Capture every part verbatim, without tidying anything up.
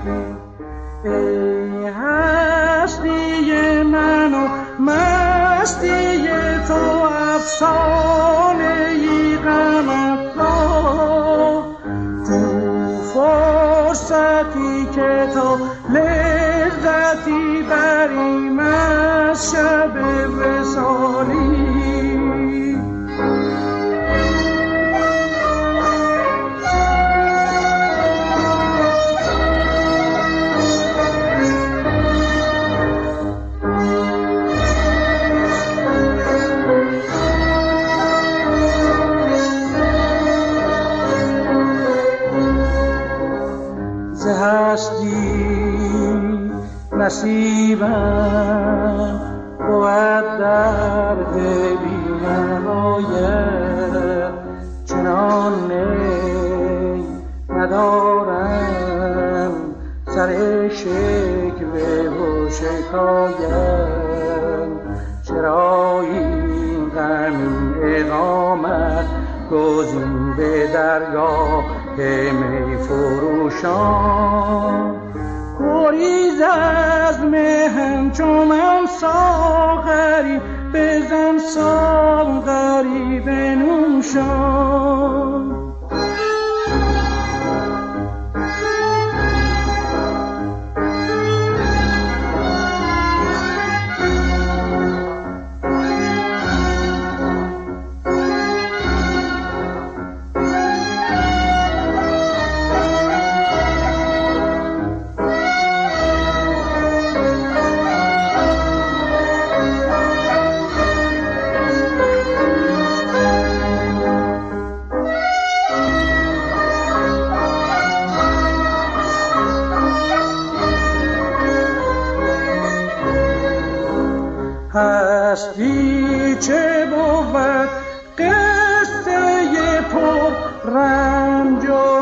ای هستی من و مستی تو، افسانه ای غم افزا، تو فرصتی که تو لذتی بریم از شب وصالی. هستی نصیبم بود در بی نهایت، چنان نی ندارم سر شکوه و شکایت، چرا این غم اقامت گزین به درگاه می فروشان، گریز از مهم چو من ساغری، بزن ساغری بنوشان. هستی چه بود قصه پر رنج و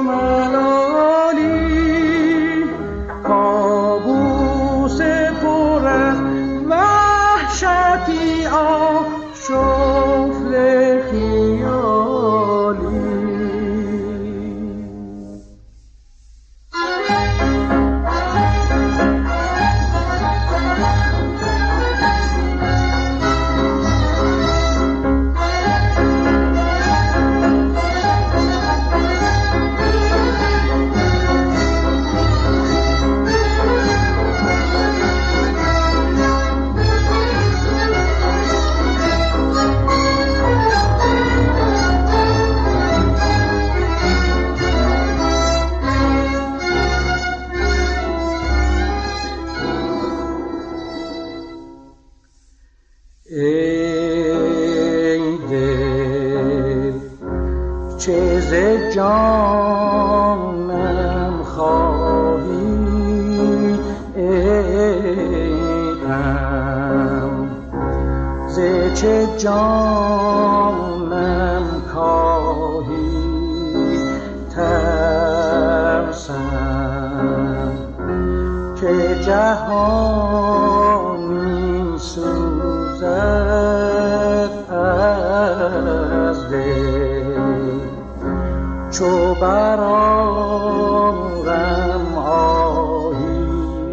ملالی، کابوس پر از وحشتی آشفت خیالی. ای دل چه ز جانم خواهی، ای غم ز چه جانم کاهی، ترسم که جهانی سوزد از دل، چو برآرم آهی.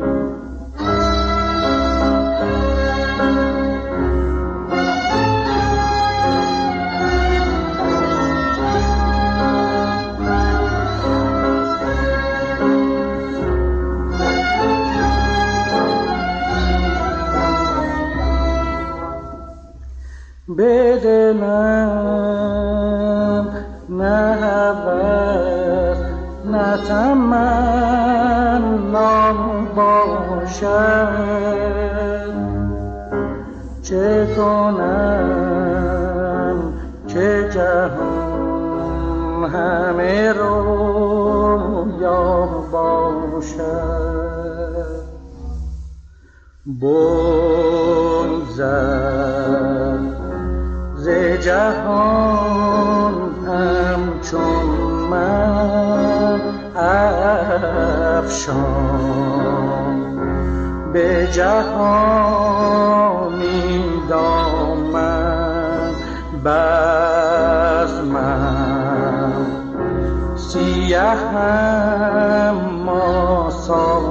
به دلم نه هوس نه تمنا باشد، چه کنم که جهان همه رویا باشد. بگذر ز جهان همچون من افشان، به جهانی دامن بزمم، سیه اما صاف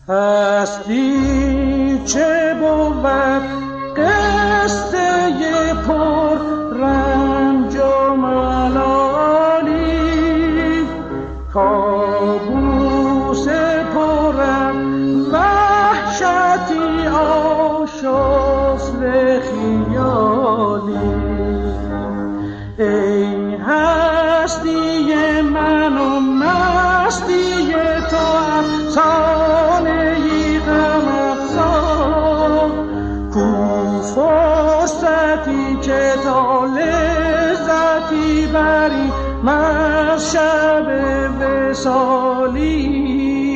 هستی چه بود قصه پر رنج و ملالی، کابوس پرم وحشتی آشفت خیالی. ای هستی من و مستی تو افسانه ای غم افزا، کو فرصتی که تا لذتی بری من شب وصالی.